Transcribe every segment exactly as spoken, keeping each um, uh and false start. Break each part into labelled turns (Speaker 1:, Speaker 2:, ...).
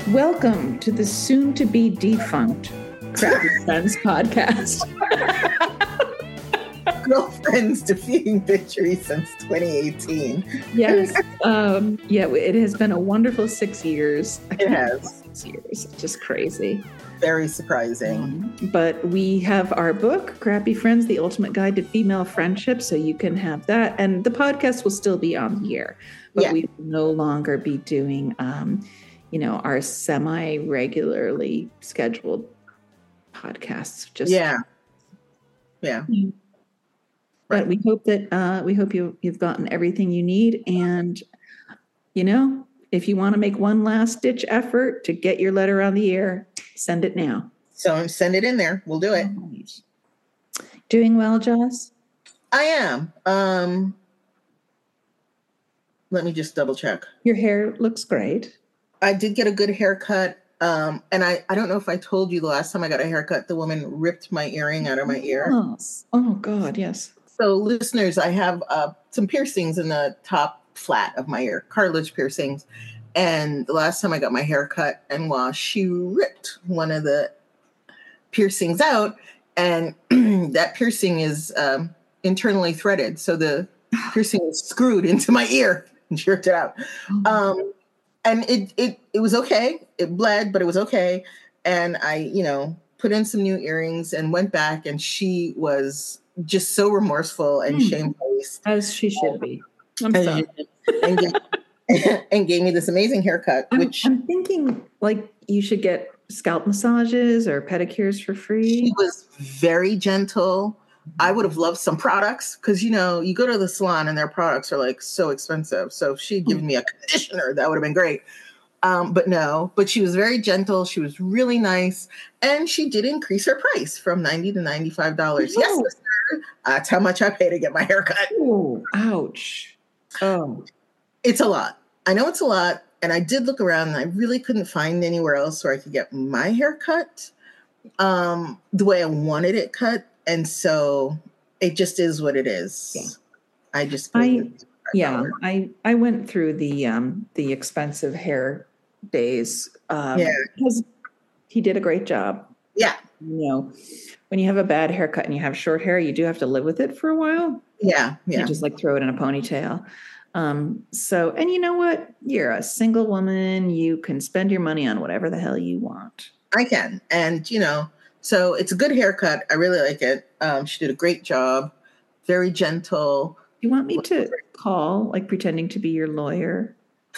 Speaker 1: Welcome to the soon-to-be defunct Crappy Friends podcast.
Speaker 2: Girlfriends defeating victory since twenty eighteen.
Speaker 1: Yes. Um, yeah, it has been a wonderful six years.
Speaker 2: It has.
Speaker 1: Six years. Just crazy.
Speaker 2: Very surprising.
Speaker 1: Um, but we have our book, Crappy Friends, The Ultimate Guide to Female Friendship, so you can have that. And the podcast will still be on the air, but
Speaker 2: Yeah.
Speaker 1: we will no longer be doing, um, you know, our semi-regularly scheduled podcasts. Just
Speaker 2: Yeah. Yeah.
Speaker 1: But we hope that uh, we hope you you've gotten everything you need, and you know, if you want to make one last ditch effort to get your letter on the air, send it now.
Speaker 2: So send it in there. We'll do it.
Speaker 1: Doing well, Joss?
Speaker 2: I am. Um, let me just double check.
Speaker 1: Your hair looks great.
Speaker 2: I did get a good haircut. Um, and I, I don't know if I told you the last time I got a haircut, the woman ripped my earring out of my ear.
Speaker 1: Oh, oh God, yes.
Speaker 2: So listeners, I have uh, some piercings in the top flat of my ear, cartilage piercings. And the last time I got my hair cut, and while she ripped one of the piercings out, and that piercing is um, internally threaded. So the piercing was screwed into my ear and she ripped it out. Um, and it, it, it was okay. It bled, but it was okay. And I, you know, put in some new earrings and went back, and she was just so remorseful and mm. shamefaced.
Speaker 1: As she should be. I'm
Speaker 2: and,
Speaker 1: sorry.
Speaker 2: And gave, and gave me this amazing haircut,
Speaker 1: I'm,
Speaker 2: which
Speaker 1: I'm thinking like you should get scalp massages or pedicures for free.
Speaker 2: She was very gentle. I would have loved some products because, you know, you go to the salon and their products are like so expensive. So if she'd given me a conditioner, that would have been great. Um, but no, but she was very gentle. She was really nice. And she did increase her price from ninety dollars to ninety-five dollars. Oh. Yes, sister. That's how much I pay to get my hair cut.
Speaker 1: Oh, ouch. Oh.
Speaker 2: It's a lot. I know it's a lot. And I did look around and I really couldn't find anywhere else where I could get my hair cut um, the way I wanted it cut. And so it just is what it is. Yeah. I just
Speaker 1: I yeah, I, I went through the um the expensive hair days. Um
Speaker 2: yeah.
Speaker 1: Because he did a great job.
Speaker 2: Yeah.
Speaker 1: You know, when you have a bad haircut and you have short hair, you do have to live with it for a while.
Speaker 2: Yeah. Yeah.
Speaker 1: You just like throw it in a ponytail. Um, so and you know what? You're a single woman, you can spend your money on whatever the hell you want.
Speaker 2: I can. And you know, so it's a good haircut. I really like it. Um, she did a great job. Very gentle.
Speaker 1: You want me to call, like pretending to be your lawyer?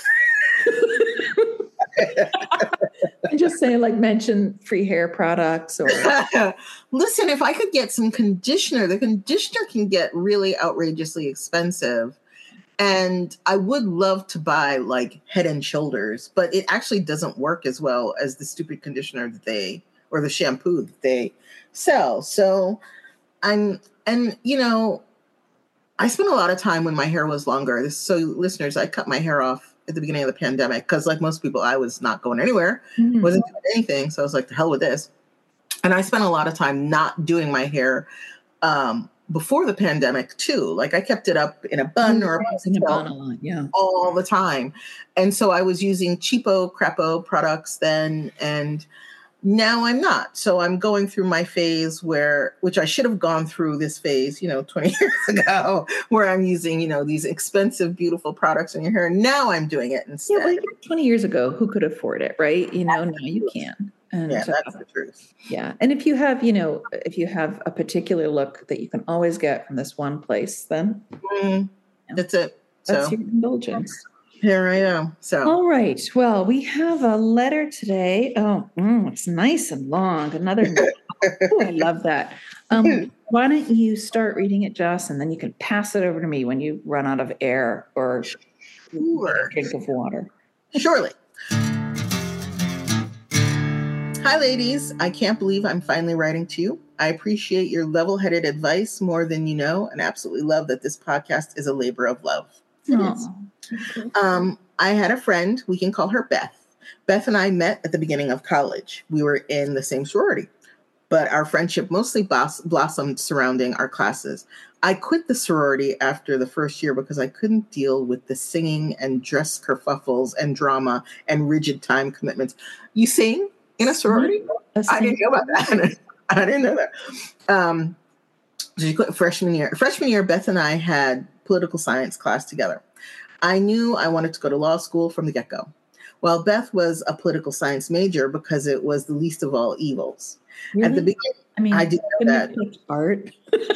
Speaker 1: And just say, like, mention free hair products or.
Speaker 2: Listen, if I could get some conditioner, the conditioner can get really outrageously expensive. And I would love to buy like Head and Shoulders, but it actually doesn't work as well as the stupid conditioner that they or the shampoo that they sell. So I'm, and you know, I spent a lot of time when my hair was longer. So listeners, I cut my hair off at the beginning of the pandemic because like most people, I was not going anywhere, mm-hmm. wasn't doing anything. So I was like, the hell with this. And I spent a lot of time not doing my hair um, before the pandemic too. Like I kept it up in a bun or a,
Speaker 1: in a bun a lot, yeah,
Speaker 2: all the time. And so I was using cheapo, crapo products then, and now I'm not. So I'm going through my phase where, which I should have gone through this phase, you know, twenty years ago, where I'm using, you know, these expensive, beautiful products in your hair. Now I'm doing it instead.
Speaker 1: Yeah, like twenty years ago, who could afford it, right? You know, now you can. And,
Speaker 2: yeah, that's uh, the truth.
Speaker 1: Yeah. And if you have, you know, if you have a particular look that you can always get from this one place, then
Speaker 2: mm, you know, that's it.
Speaker 1: That's
Speaker 2: so.
Speaker 1: your indulgence.
Speaker 2: Here I am. So,
Speaker 1: all right. Well, we have a letter today. Oh, mm, it's nice and long. Another. Oh, I love that. Um, why don't you start reading it, Joss, and then you can pass it over to me when you run out of air or
Speaker 2: sure.
Speaker 1: drink of water.
Speaker 2: Surely. Hi, ladies. I can't believe I'm finally writing to you. I appreciate your level-headed advice more than you know, and absolutely love that this podcast is a labor of love. It
Speaker 1: Aww.
Speaker 2: is. Um, I had a friend, we can call her Beth. Beth and I met at the beginning of college. We were in the same sorority. but our friendship mostly bos- blossomed surrounding our classes. I quit the sorority after the first year because I couldn't deal with the singing and dress kerfuffles and drama and rigid time commitments. You sing in a sorority? I didn't know about that. I didn't know that. Um, so you quit freshman year. Freshman year, Beth and I had political science class together. I knew I wanted to go to law school from the get-go. While Beth was a political science major because it was the least of all evils.
Speaker 1: Really?
Speaker 2: At the beginning,
Speaker 1: I mean,
Speaker 2: I did know that.
Speaker 1: Art.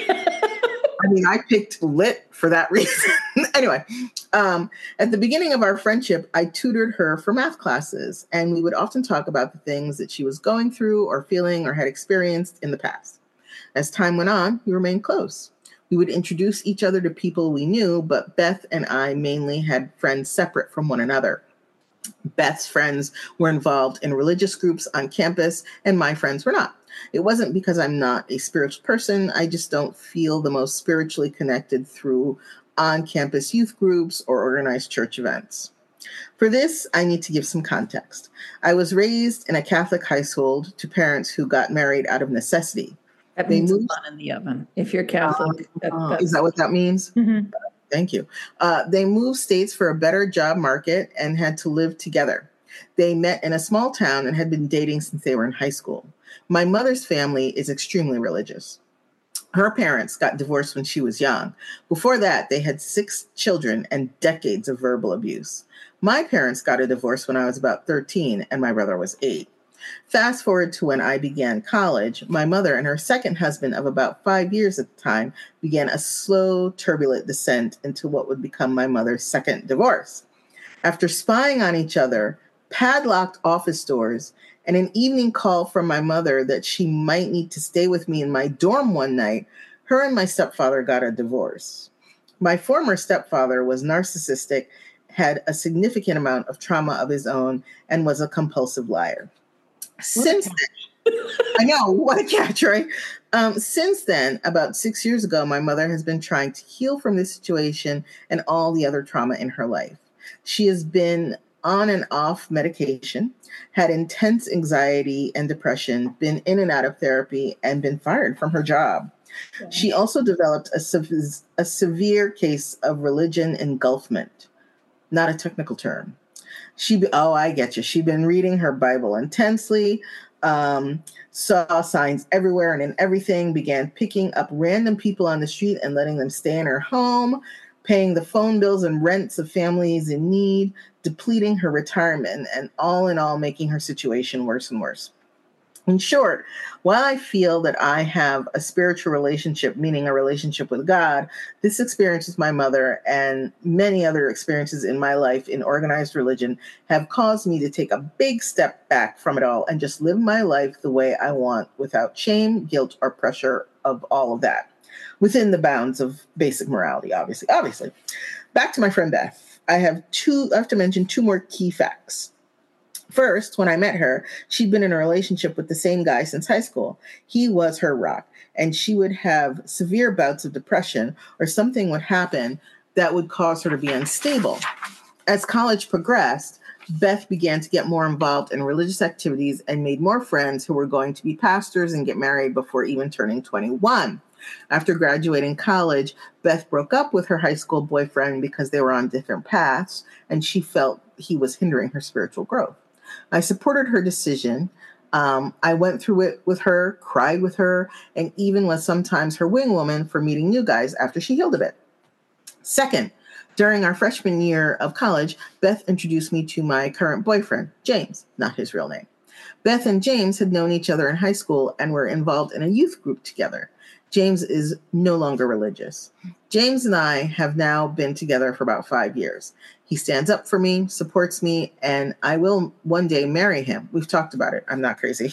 Speaker 2: I mean, I picked lit for that reason. Anyway, um, at the beginning of our friendship, I tutored her for math classes, and we would often talk about the things that she was going through or feeling or had experienced in the past. As time went on, we remained close. We would introduce each other to people we knew, but Beth and I mainly had friends separate from one another. Beth's friends were involved in religious groups on campus, and my friends were not. It wasn't because I'm not a spiritual person. I just don't feel the most spiritually connected through on-campus youth groups or organized church events. For this, I need to give some context. I was raised in a Catholic household to parents who got married out of necessity.
Speaker 1: That means moved, a bun in the oven. If you're Catholic.
Speaker 2: Uh, that, is that what that means?
Speaker 1: Mm-hmm.
Speaker 2: Thank you. Uh, they moved states for a better job market and had to live together. They met in a small town and had been dating since they were in high school. My mother's family is extremely religious. Her parents got divorced when she was young. Before that, they had six children and decades of verbal abuse. My parents got a divorce when I was about thirteen and my brother was eight. Fast forward to when I began college, my mother and her second husband of about five years at the time began a slow, turbulent descent into what would become my mother's second divorce. After spying on each other, padlocked office doors, and an evening call from my mother that she might need to stay with me in my dorm one night, her and my stepfather got a divorce. My former stepfather was narcissistic, had a significant amount of trauma of his own, and was a compulsive liar. Since then, I know, what a catch, right? Um, since then, about six years ago, my mother has been trying to heal from this situation and all the other trauma in her life. She has been on and off medication, had intense anxiety and depression, been in and out of therapy, and been fired from her job. Yeah. She also developed a, sev- a severe case of religion engulfment, not a technical term. She, oh, I get you. She'd been reading her Bible intensely, um, saw signs everywhere and in everything, began picking up random people on the street and letting them stay in her home, paying the phone bills and rents of families in need, depleting her retirement, and all in all, making her situation worse and worse. In short, while I feel that I have a spiritual relationship, meaning a relationship with God, this experience with my mother and many other experiences in my life in organized religion have caused me to take a big step back from it all and just live my life the way I want without shame, guilt, or pressure of all of that, within the bounds of basic morality, obviously. Obviously. Back to my friend Beth. I have two, I have to mention two more key facts. First, when I met her, she'd been in a relationship with the same guy since high school. He was her rock, and she would have severe bouts of depression or something would happen that would cause her to be unstable. As college progressed, Beth began to get more involved in religious activities and made more friends who were going to be pastors and get married before even turning twenty-one. After graduating college, Beth broke up with her high school boyfriend because they were on different paths, and she felt he was hindering her spiritual growth. I supported her decision. Um, I went through it with her, cried with her, and even was sometimes her wing woman for meeting new guys after she healed a bit. Second, during our freshman year of college, Beth introduced me to my current boyfriend, James, not his real name. Beth and James had known each other in high school and were involved in a youth group together. James is no longer religious. James and I have now been together for about five years. He stands up for me, supports me, and I will one day marry him. We've talked about it. I'm not crazy.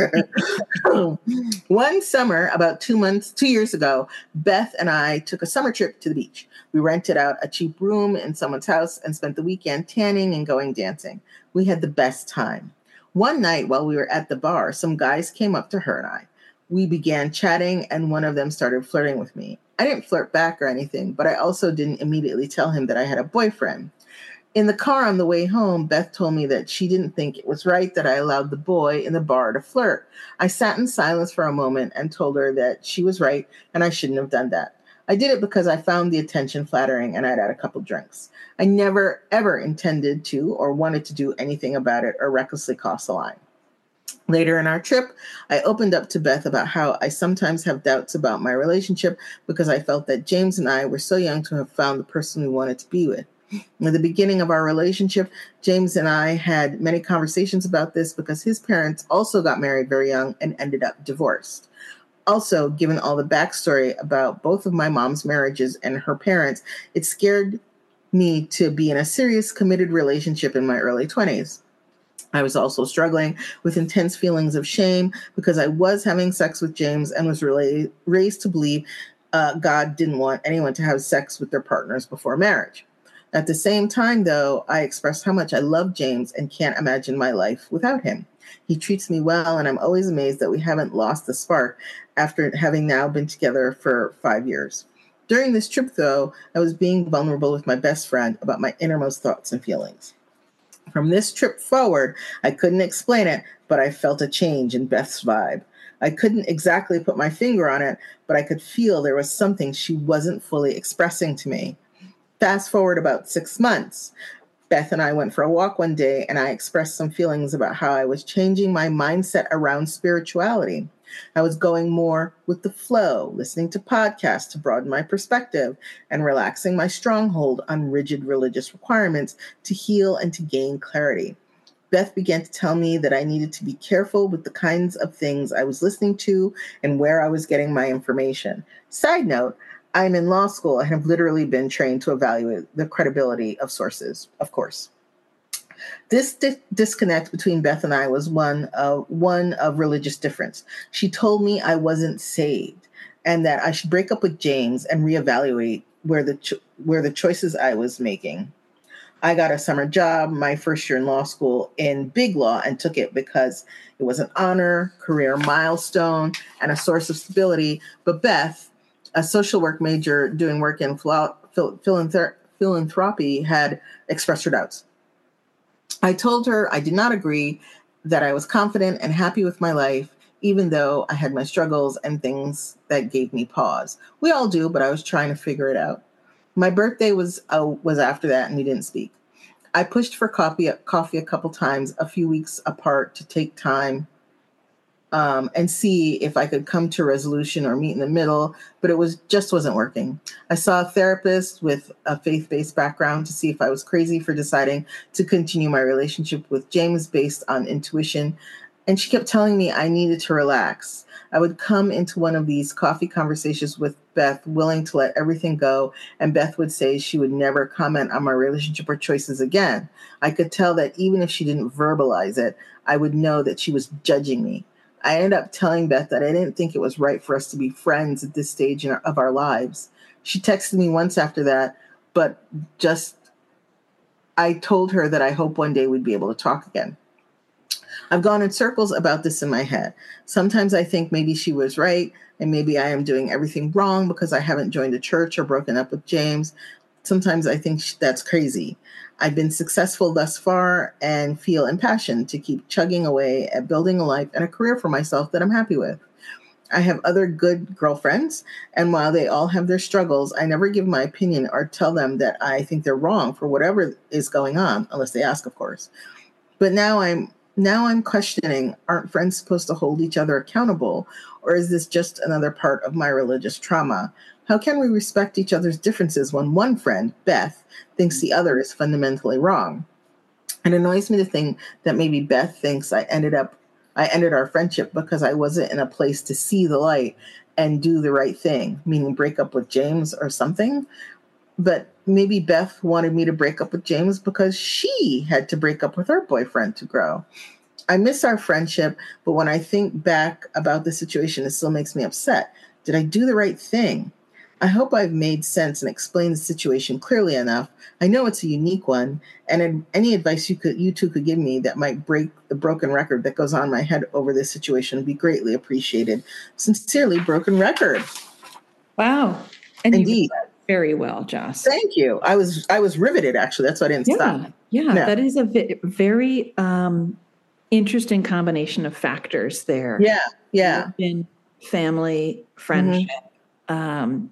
Speaker 2: One summer, about two months, two years ago, Beth and I took a summer trip to the beach. We rented out a cheap room in someone's house and spent the weekend tanning and going dancing. We had the best time. One night while we were at the bar, some guys came up to her and I. We began chatting, and one of them started flirting with me. I didn't flirt back or anything, but I also didn't immediately tell him that I had a boyfriend. In the car on the way home, Beth told me that she didn't think it was right that I allowed the boy in the bar to flirt. I sat in silence for a moment and told her that she was right and I shouldn't have done that. I did it because I found the attention flattering and I'd had a couple drinks. I never, ever intended to or wanted to do anything about it or recklessly cross the line. Later in our trip, I opened up to Beth about how I sometimes have doubts about my relationship because I felt that James and I were so young to have found the person we wanted to be with. At the beginning of our relationship, James and I had many conversations about this because his parents also got married very young and ended up divorced. Also, given all the backstory about both of my mom's marriages and her parents, it scared me to be in a serious, committed relationship in my early twenties. I was also struggling with intense feelings of shame because I was having sex with James and was really raised to believe uh, God didn't want anyone to have sex with their partners before marriage. At the same time, though, I expressed how much I love James and can't imagine my life without him. He treats me well, and I'm always amazed that we haven't lost the spark after having now been together for five years. During this trip, though, I was being vulnerable with my best friend about my innermost thoughts and feelings. From this trip forward, I couldn't explain it, but I felt a change in Beth's vibe. I couldn't exactly put my finger on it, but I could feel there was something she wasn't fully expressing to me. Fast forward about six months. Beth and I went for a walk one day, and I expressed some feelings about how I was changing my mindset around spirituality. I was going more with the flow, listening to podcasts to broaden my perspective, and relaxing my stronghold on rigid religious requirements to heal and to gain clarity. Beth began to tell me that I needed to be careful with the kinds of things I was listening to and where I was getting my information. Side note, I'm in law school and have literally been trained to evaluate the credibility of sources, of course. This di- disconnect between Beth and I was one of one of religious difference. She told me I wasn't saved and that I should break up with James and reevaluate where the cho- where the choices I was making. I got a summer job my first year in law school in big law and took it because it was an honor, career milestone, and a source of stability. But Beth, a social work major doing work in philo- phil- philanthr- philanthropy, had expressed her doubts. I told her I did not agree, that I was confident and happy with my life, even though I had my struggles and things that gave me pause. We all do, but I was trying to figure it out. My birthday was uh, was after that, and we didn't speak. I pushed for coffee, coffee a couple times, a few weeks apart, to take time um, and see if I could come to a resolution or meet in the middle, but it was just wasn't working. I saw a therapist with a faith-based background to see if I was crazy for deciding to continue my relationship with James based on intuition, and she kept telling me I needed to relax. I would come into one of these coffee conversations with Beth willing to let everything go, and Beth would say she would never comment on my relationship or choices again. I could tell that even if she didn't verbalize it, I would know that she was judging me. I ended up telling Beth that I didn't think it was right for us to be friends at this stage in our, of our lives. She texted me once after that, but just I told her that I hope one day we'd be able to talk again. I've gone in circles about this in my head. Sometimes I think maybe she was right, and maybe I am doing everything wrong because I haven't joined a church or broken up with James. Sometimes I think that's crazy. I've been successful thus far and feel impassioned to keep chugging away at building a life and a career for myself that I'm happy with. I have other good girlfriends, and while they all have their struggles, I never give my opinion or tell them that I think they're wrong for whatever is going on, unless they ask, of course. But now I'm now I'm questioning, aren't friends supposed to hold each other accountable, or is this just another part of my religious trauma? How can we respect each other's differences when one friend, Beth, thinks the other is fundamentally wrong? It annoys me to think that maybe Beth thinks I ended up I ended our friendship because I wasn't in a place to see the light and do the right thing, meaning break up with James or something. But maybe Beth wanted me to break up with James because she had to break up with her boyfriend to grow. I miss our friendship, but when I think back about the situation, it still makes me upset. Did I do the right thing? I hope I've made sense and explained the situation clearly enough. I know it's a unique one, and any advice you could, you two could give me that might break the broken record that goes on in my head over this situation would be greatly appreciated. Sincerely, Broken Record.
Speaker 1: Wow. And
Speaker 2: Indeed.
Speaker 1: you very well, Joss.
Speaker 2: Thank you. I was I was riveted, actually. That's why I didn't
Speaker 1: Yeah,
Speaker 2: stop.
Speaker 1: yeah,
Speaker 2: No.
Speaker 1: that is a v- very um, interesting combination of factors there.
Speaker 2: Yeah, yeah.
Speaker 1: Religion, family, friendship. Um,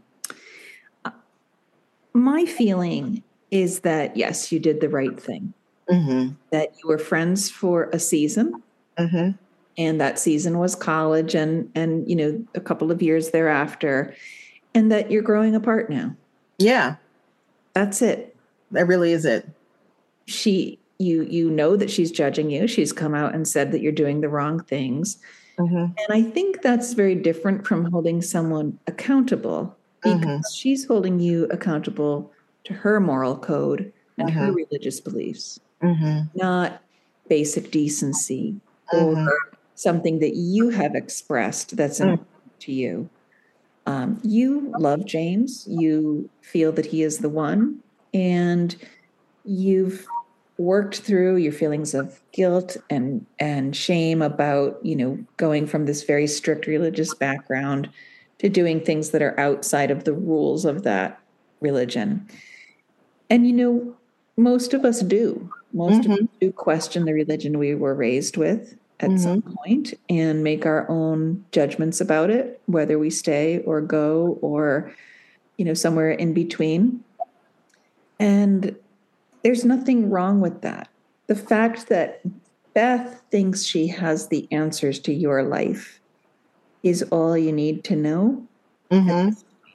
Speaker 1: my feeling is that, yes, you did the right thing,
Speaker 2: Mm-hmm.
Speaker 1: that you were friends for a season,
Speaker 2: Mm-hmm.
Speaker 1: and that season was college and, and, you know, a couple of years thereafter, and that you're growing apart now.
Speaker 2: Yeah,
Speaker 1: That's it.
Speaker 2: that really is it.
Speaker 1: She, you, you know that she's judging you. She's come out and said that you're doing the wrong things.
Speaker 2: Mm-hmm.
Speaker 1: And I think that's very different from holding someone accountable, because
Speaker 2: Mm-hmm.
Speaker 1: she's holding you accountable to her moral code and her
Speaker 2: Mm-hmm.
Speaker 1: religious beliefs,
Speaker 2: Mm-hmm.
Speaker 1: not basic decency or
Speaker 2: Mm-hmm.
Speaker 1: something that you have expressed that's
Speaker 2: Mm.
Speaker 1: important to you. Um, you love James. You feel that he is the one, and you've worked through your feelings of guilt and and shame about, you know, going from this very strict religious background to doing things that are outside of the rules of that religion. And you know, most of us do. Most of us
Speaker 2: Mm-hmm.
Speaker 1: do question the religion we were raised with at some
Speaker 2: Mm-hmm.
Speaker 1: point and make our own judgments about it, whether we stay or go or, you know, somewhere in between. And there's nothing wrong with that. The fact that Beth thinks she has the answers to your life is all you need to know.
Speaker 2: Mm-hmm.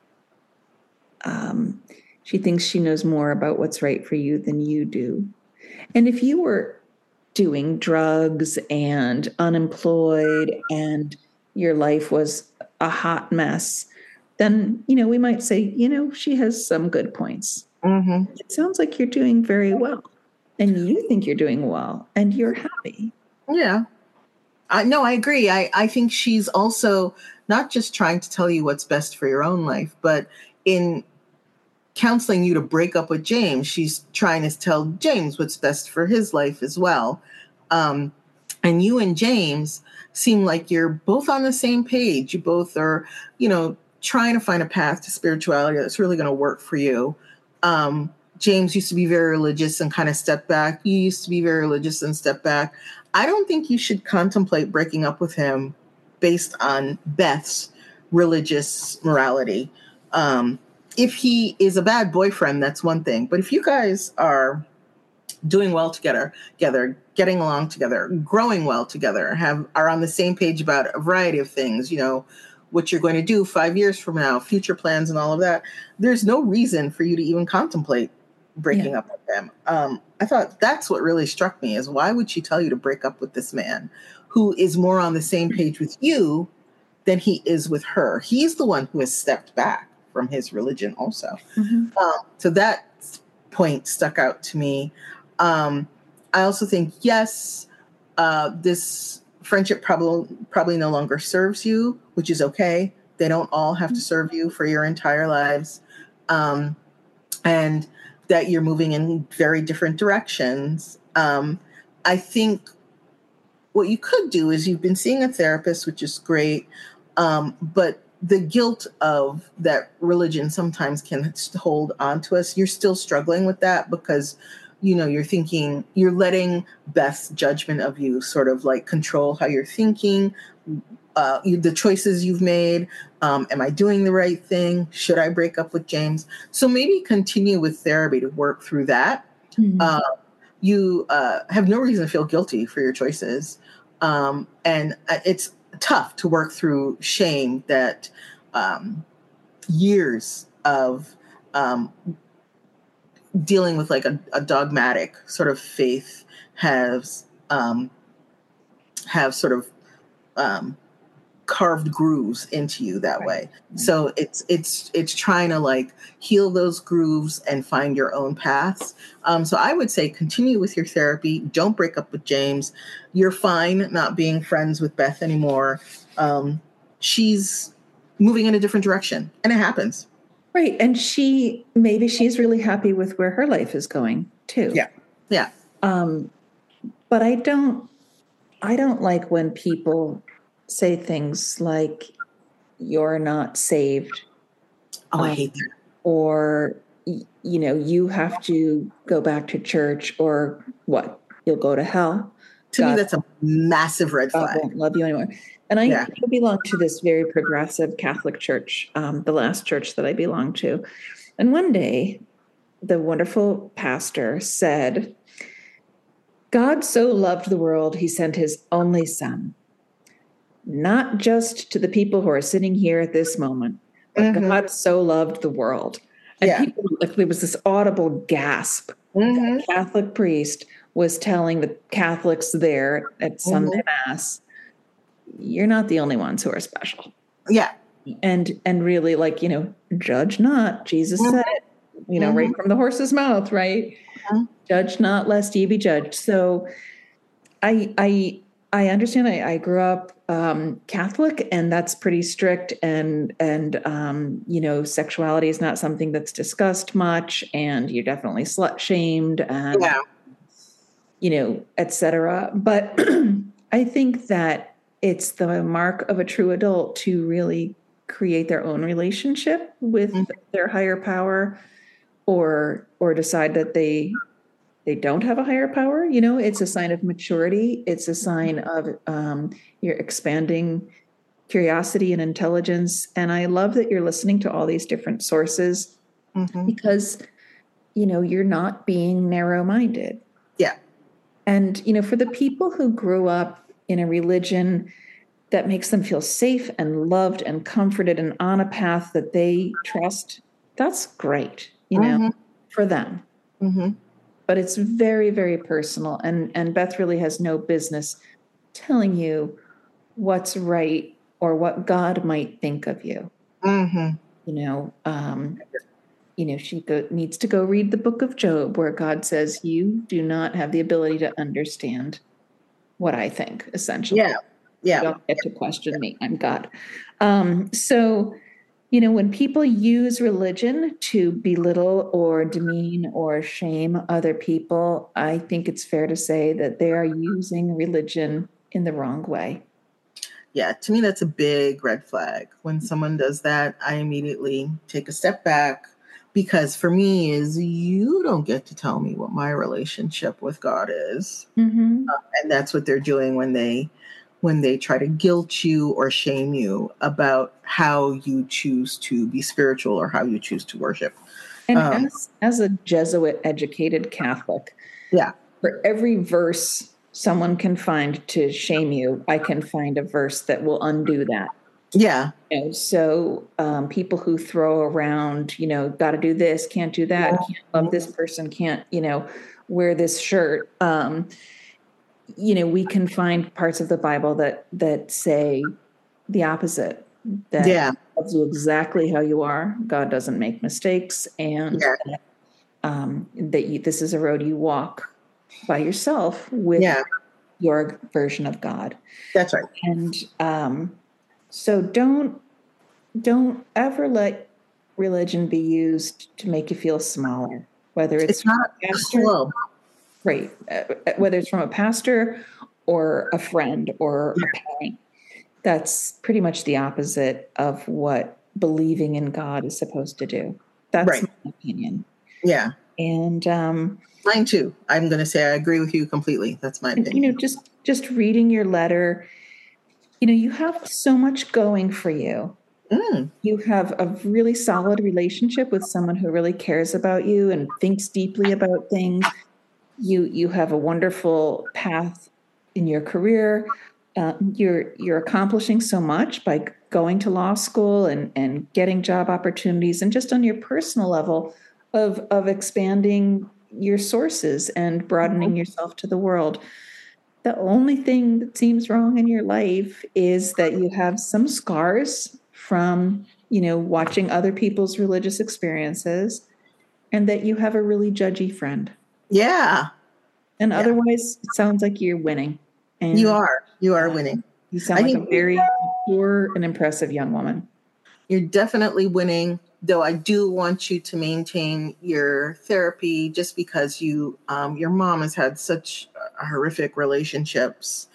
Speaker 1: Um, she thinks she knows more about what's right for you than you do. And if you were doing drugs and unemployed and your life was a hot mess, then, you know, we might say, you know, she has some good points.
Speaker 2: Mm-hmm.
Speaker 1: It sounds like you're doing very well, and you think you're doing well, and you're happy.
Speaker 2: Yeah. I no, I agree. I, I think she's also not just trying to tell you what's best for your own life, but in counseling you to break up with James, she's trying to tell James what's best for his life as well. Um, and you and James seem like you're both on the same page. You both are, you know, trying to find a path to spirituality that's really going to work for you. Um, James used to be very religious and kind of stepped back. You used to be very religious and stepped back. I don't think you should contemplate breaking up with him based on Beth's religious morality. Um, if he is a bad boyfriend, that's one thing. But if you guys are doing well together, together, getting along together, growing well together, have are on the same page about a variety of things, you know, what you're going to do five years from now, future plans and all of that, there's no reason for you to even contemplate breaking
Speaker 1: Yeah.
Speaker 2: up with them. Um, I thought that's what really struck me is why would she tell you to break up with this man who is more on the same page with you than he is with her? He's the one who has stepped back from his religion also.
Speaker 1: Mhm.
Speaker 2: Um, so that point stuck out to me. Um, I also think, yes, uh, this friendship probably probably no longer serves you, which is okay. They don't all have to serve you for your entire lives. Um, and that you're moving in very different directions. Um, I think what you could do is you've been seeing a therapist, which is great, um, but the guilt of that religion sometimes can hold on to us. You're still struggling with that because, you know, you're thinking, you're letting Beth's judgment of you sort of like control how you're thinking, uh, you, the choices you've made. Um, am I doing the right thing? Should I break up with James? So maybe continue with therapy to work through that.
Speaker 1: Mhm.
Speaker 2: Uh, you uh, have no reason to feel guilty for your choices. Um, and it's tough to work through shame that um, years of um, dealing with like a, a dogmatic sort of faith has um, have sort of um, carved grooves into you that way. So it's it's it's trying to like heal those grooves and find your own paths. Um, so I would say continue with your therapy. Don't break up with James. You're fine not being friends with Beth anymore. Um, she's moving in a different direction, and it happens.
Speaker 1: Right. And she, maybe she's really happy with where her life is going too.
Speaker 2: Yeah, yeah.
Speaker 1: Um, but I don't, I don't like when people say things like, you're not saved.
Speaker 2: Oh, I
Speaker 1: Um,
Speaker 2: hate that.
Speaker 1: or, y- you know, you have to go back to church, or what? You'll go to hell.
Speaker 2: To me,
Speaker 1: God,
Speaker 2: that's a massive red
Speaker 1: God
Speaker 2: flag.
Speaker 1: won't love you anymore. And I,
Speaker 2: Yeah.
Speaker 1: I belong to this very progressive Catholic church, um, the last church that I belonged to. And one day, the wonderful pastor said, God so loved the world, he sent his only son, not just to the people who are sitting here at this moment, but
Speaker 2: Mhm.
Speaker 1: God so loved the world. And
Speaker 2: Yeah.
Speaker 1: people, like, there was this audible gasp.
Speaker 2: Mhm.
Speaker 1: The Catholic priest was telling the Catholics there at Sunday Mass, you're not the only ones who are special.
Speaker 2: Yeah.
Speaker 1: And and really, like, you know, judge not. Jesus
Speaker 2: Mhm.
Speaker 1: said it, you know, right
Speaker 2: Mhm.
Speaker 1: from the horse's mouth, right?
Speaker 2: Mhm.
Speaker 1: Judge not, lest ye be judged. So I I I understand. I, I grew up um, Catholic, and that's pretty strict. And and um, you know, sexuality is not something that's discussed much, and you're definitely slut shamed, and
Speaker 2: Yeah.
Speaker 1: you know, et cetera. But I think that it's the mark of a true adult to really create their own relationship with
Speaker 2: Mhm.
Speaker 1: their higher power, or or decide that they they don't have a higher power. You know, it's a sign of maturity. It's a sign of um, your expanding curiosity and intelligence. And I love that you're listening to all these different sources,
Speaker 2: Mhm.
Speaker 1: because, you know, you're not being narrow-minded.
Speaker 2: Yeah.
Speaker 1: And, you know, for the people who grew up in a religion that makes them feel safe and loved and comforted and on a path that they trust, that's great, you know,
Speaker 2: Mhm.
Speaker 1: for them.
Speaker 2: Mhm.
Speaker 1: But it's very, very personal. And, and Beth really has no business telling you what's right or what God might think of you.
Speaker 2: Mhm.
Speaker 1: You know, um, you know, she go, needs to go read the book of Job, where God says, you do not have the ability to understand what I think, essentially.
Speaker 2: Yeah.
Speaker 1: You
Speaker 2: Yeah.
Speaker 1: don't get to question me. I'm God. Um, so, you know, when people use religion to belittle or demean or shame other people, I think it's fair to say that they are using religion in the wrong way.
Speaker 2: Yeah. To me, that's a big red flag. When someone does that, I immediately take a step back, because for me is you don't get to tell me what my relationship with God is.
Speaker 1: Mm-hmm.
Speaker 2: And that's what they're doing when they when they try to guilt you or shame you about how you choose to be spiritual or how you choose to worship.
Speaker 1: And
Speaker 2: Um,
Speaker 1: as as a Jesuit educated Catholic,
Speaker 2: yeah.
Speaker 1: for every verse someone can find to shame you, I can find a verse that will undo that.
Speaker 2: Yeah.
Speaker 1: You know, so um, people who throw around, you know, got to do this, can't do that, can't love this person, can't, you know, wear this shirt. Um, you know, we can find parts of the Bible that that say the opposite. That
Speaker 2: Yeah.
Speaker 1: loves you exactly how you are. God doesn't make mistakes, and
Speaker 2: Yeah.
Speaker 1: that, um, that you, this is a road you walk by yourself with
Speaker 2: Yeah.
Speaker 1: your version of God.
Speaker 2: That's right.
Speaker 1: And um, so don't don't ever let religion be used to make you feel smaller, whether it's
Speaker 2: It's
Speaker 1: from
Speaker 2: not
Speaker 1: a
Speaker 2: a
Speaker 1: pastor,
Speaker 2: club.
Speaker 1: right? uh, Whether it's from a pastor or a friend or a parent. That's pretty much the opposite of what believing in God is supposed to do. That's
Speaker 2: Right.
Speaker 1: my opinion.
Speaker 2: Yeah.
Speaker 1: And um,
Speaker 2: Mine too. I'm going to say I agree with you completely. That's my
Speaker 1: and, you know,
Speaker 2: opinion.
Speaker 1: just just reading your letter, you know, you have so much going for you.
Speaker 2: Mm.
Speaker 1: You have a really solid relationship with someone who really cares about you and thinks deeply about things. You you have a wonderful path in your career. Uh, you're you're accomplishing so much by going to law school and and getting job opportunities, and just on your personal level of of expanding your sources and broadening yourself to the world. The only thing that seems wrong in your life is that you have some scars from, you know, watching other people's religious experiences, and that you have a really judgy friend.
Speaker 2: Yeah.
Speaker 1: And
Speaker 2: Yeah.
Speaker 1: otherwise, it sounds like you're winning.
Speaker 2: You
Speaker 1: And
Speaker 2: are. You are
Speaker 1: uh,
Speaker 2: winning.
Speaker 1: you sound
Speaker 2: I
Speaker 1: like a
Speaker 2: think
Speaker 1: very mature and impressive young woman.
Speaker 2: you're definitely winning, though I do want you to maintain your therapy, just because you um, your mom has had such uh, horrific relationships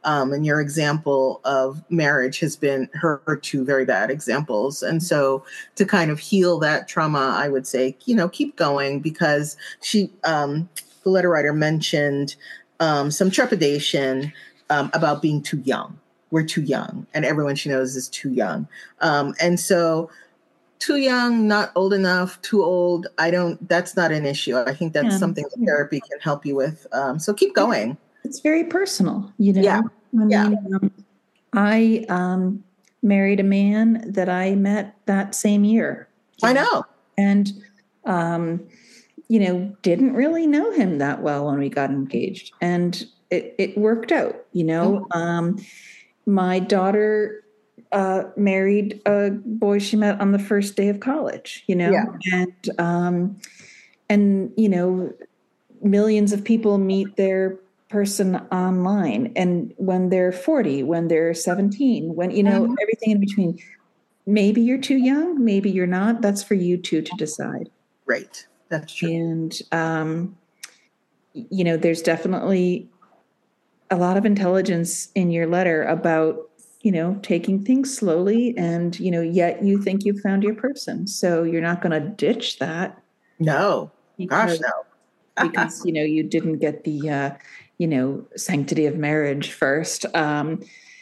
Speaker 2: Um, and your example of marriage has been her, her two very bad examples. And so to kind of heal that trauma, I would say, you know, keep going, because she, um, the letter writer mentioned um, some trepidation um, about being too young. We're too young, and everyone she knows is too young. Um, and so too young, not old enough, too old, I don't, that's not an issue. I think that's
Speaker 1: Yeah.
Speaker 2: something that therapy can help you with. Um, so keep going.
Speaker 1: It's very personal, you know.
Speaker 2: Yeah.
Speaker 1: I mean,
Speaker 2: Yeah.
Speaker 1: um, I um, married a man that I met that same year.
Speaker 2: I know.
Speaker 1: And, um, you know, didn't really know him that well when we got engaged. And it, it worked out, you know. Mm-hmm. Um, my daughter uh, married a boy she met on the first day of college, you know.
Speaker 2: Yeah.
Speaker 1: And, um, and, you know, millions of people meet their person online, and when they're forty, when they're seventeen, when, you know, mm-hmm. everything in between. Maybe you're too young, maybe you're not. That's for you two to decide.
Speaker 2: Right. That's true.
Speaker 1: And, um, you know, there's definitely a lot of intelligence in your letter about, you know, taking things slowly, and, you know, yet you think you've found your person. So you're not going to ditch that.
Speaker 2: No.
Speaker 1: Because,
Speaker 2: Gosh, no.
Speaker 1: because, you know, you didn't get the, uh, you know, sanctity of marriage first. Um,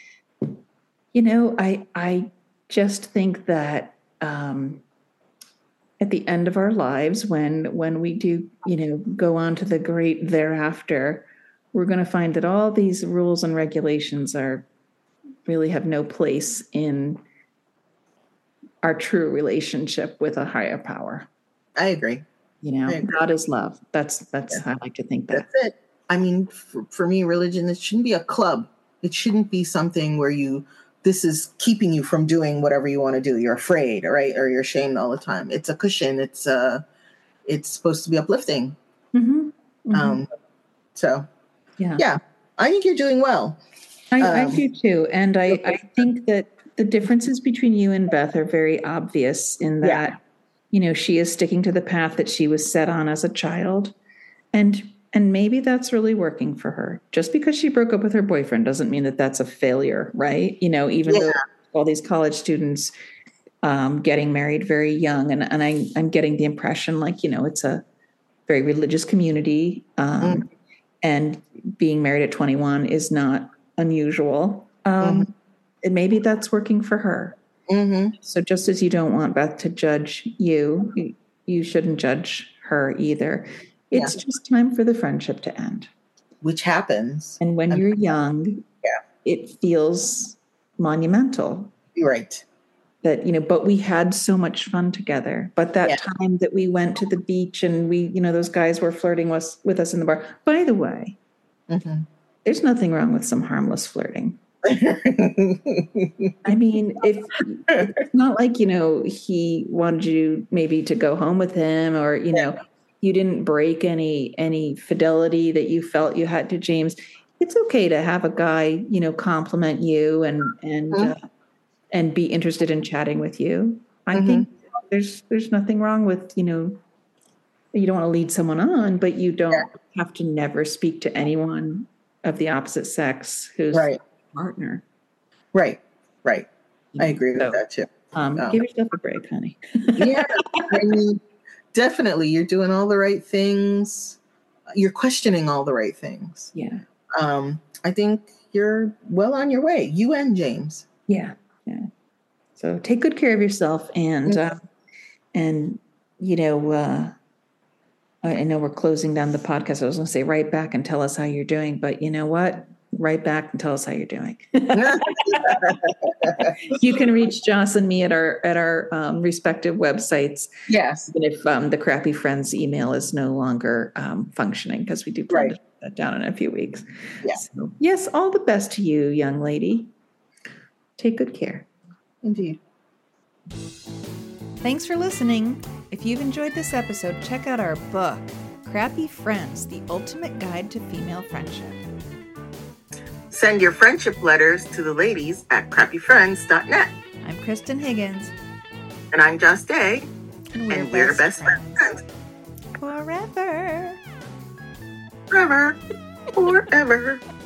Speaker 1: you know, I, I just think that, um, at the end of our lives, when, when we do, you know, go on to the great thereafter, we're going to find that all these rules and regulations are really have no place in our true relationship with a higher power.
Speaker 2: I agree.
Speaker 1: You know, God is love. That's, that's, yeah. how I like to think that.
Speaker 2: That's it. I mean, for, for me, religion, it shouldn't be a club. It shouldn't be something where you, this is keeping you from doing whatever you want to do. You're afraid, right? Or you're ashamed all the time. It's a cushion. It's uh, it's supposed to be uplifting.
Speaker 1: Mm-hmm. Mm-hmm.
Speaker 2: Um, so,
Speaker 1: yeah.
Speaker 2: Yeah, I think you're doing well.
Speaker 1: I,
Speaker 2: um,
Speaker 1: I do too. And I, I think that the differences between you and Beth are very obvious in that, yeah. you know, she is sticking to the path that she was set on as a child. And And maybe that's really working for her. Just because she broke up with her boyfriend doesn't mean that that's a failure, right? You know, even yeah. though all these college students um, getting married very young, and, and I, I'm getting the impression like, you know, it's a very religious community, um, mm. and being married at twenty-one is not unusual. Um, mm-hmm. And maybe that's working for her.
Speaker 2: Mm-hmm.
Speaker 1: So just as you don't want Beth to judge you, you, you shouldn't judge her either. It's yeah. just time for the friendship to end.
Speaker 2: Which happens.
Speaker 1: And when you're young,
Speaker 2: yeah.
Speaker 1: it feels monumental.
Speaker 2: Right.
Speaker 1: That, you know, but we had so much fun together. But that
Speaker 2: yeah.
Speaker 1: time that we went to the beach and we, you know, those guys were flirting with, with us in the bar. By the way,
Speaker 2: mm-hmm.
Speaker 1: there's nothing wrong with some harmless flirting. I mean, if it's not like, you know, he wanted you maybe to go home with him, or, you know, you didn't break any any fidelity that you felt you had to James. It's okay to have a guy, you know, compliment you and and mm-hmm. uh, and be interested in chatting with you. I mm-hmm. think there's there's nothing wrong with, you know, you don't want to lead someone on, but you don't yeah. have to never speak to anyone of the opposite sex who's
Speaker 2: right.
Speaker 1: a partner.
Speaker 2: Right, right. I agree
Speaker 1: so,
Speaker 2: with that too.
Speaker 1: Um, um, give yourself a break, honey.
Speaker 2: yeah, I mean, definitely, you're doing all the right things. You're questioning all the right things.
Speaker 1: Yeah.
Speaker 2: Um, I think you're well on your way. You and James.
Speaker 1: Yeah. Yeah. So take good care of yourself, and mm-hmm. uh, and you know, uh, I know we're closing down the podcast. I was going to say write back and tell us how you're doing, but you know what? Write back and tell us how you're doing. You can reach Joss and me at our at our um, respective websites.
Speaker 2: Yes.
Speaker 1: Even if um, the Crappy Friends email is no longer um, functioning, because we do plan right. to shut that down in a few weeks.
Speaker 2: Yeah.
Speaker 1: So, yes, all the best to you, young lady. Take good care.
Speaker 2: Indeed.
Speaker 1: Thanks for listening. If you've enjoyed this episode, check out our book, Crappy Friends, The Ultimate Guide to Female Friendship.
Speaker 2: Send your friendship letters to the ladies at crappy friends dot net.
Speaker 1: I'm Kristen Higgins.
Speaker 2: And I'm Joss Day.
Speaker 1: And we're,
Speaker 2: and we're best, best
Speaker 1: friends.
Speaker 2: friends.
Speaker 1: Forever.
Speaker 2: Forever. Forever.